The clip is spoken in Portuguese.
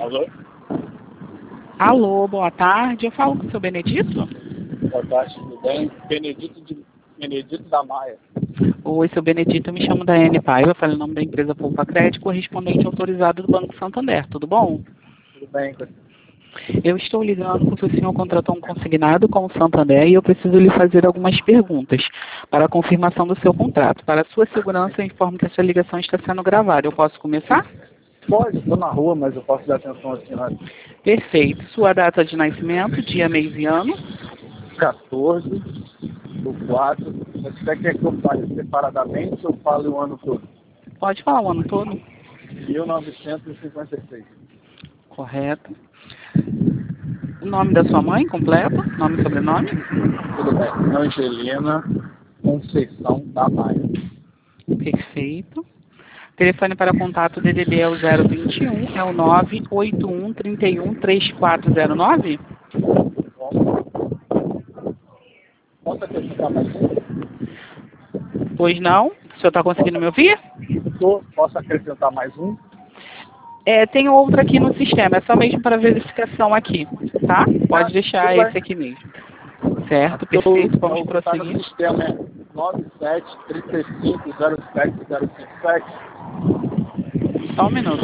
Alô? Alô, boa tarde. Eu falo com o seu Benedito? Boa tarde, tudo bem? Benedito da Maia. Oi, seu Benedito. Eu me chamo Daiane Paiva, falo em nome da empresa Poupa Crédito, correspondente autorizado do Banco Santander. Tudo bom? Tudo bem? Eu estou ligando porque o senhor contratou um consignado com o Santander e eu preciso lhe fazer algumas perguntas para a confirmação do seu contrato. Para a sua segurança, eu informo que essa ligação está sendo gravada. Eu posso começar? Pode, estou na rua, mas eu posso dar atenção à senhora. Perfeito. Sua data de nascimento, dia, mês e ano? 14 do 4. Você quer que eu fale separadamente ou fale o ano todo? Pode falar o ano todo? 1956. Correto. O nome da sua mãe completo? Nome e sobrenome? Tudo bem. Angelina Conceição da Maia. Perfeito. Telefone para contato DDD é o 021, é o 981 31 3409? Posso acrescentar mais um? Pois não? O senhor está conseguindo me ouvir? Posso acrescentar mais um? Tem outro aqui no sistema, é só mesmo para verificação aqui, tá? Pode deixar esse aqui mesmo. Certo, perfeito, vamos prosseguir. O sistema é 97 35 07 057. Só um minuto.